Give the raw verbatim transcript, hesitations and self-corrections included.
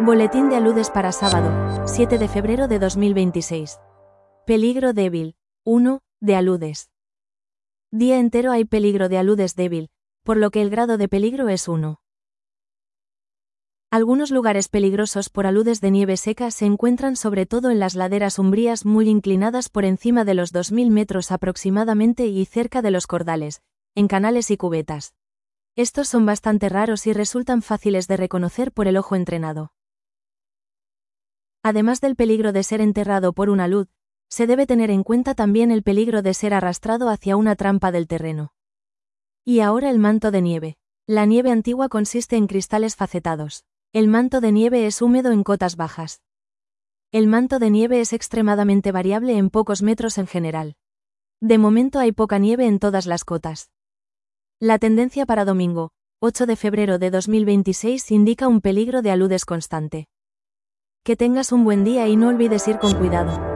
Boletín de aludes para sábado, siete de febrero de dos mil veintiséis. Peligro débil. uno. De aludes. Día entero hay peligro de aludes débil, por lo que el grado de peligro es uno. Algunos lugares peligrosos por aludes de nieve seca se encuentran sobre todo en las laderas umbrías muy inclinadas por encima de los dos mil metros aproximadamente y cerca de los cordales, en canales y cubetas. Estos son bastante raros y resultan fáciles de reconocer por el ojo entrenado. Además del peligro de ser enterrado por un alud, se debe tener en cuenta también el peligro de ser arrastrado hacia una trampa del terreno. Y ahora el manto de nieve. La nieve antigua consiste en cristales facetados. El manto de nieve es húmedo en cotas bajas. El manto de nieve es extremadamente variable en pocos metros en general. De momento hay poca nieve en todas las cotas. La tendencia para domingo, ocho de febrero de dos mil veintiséis, indica un peligro de aludes constante. Que tengas un buen día y no olvides ir con cuidado.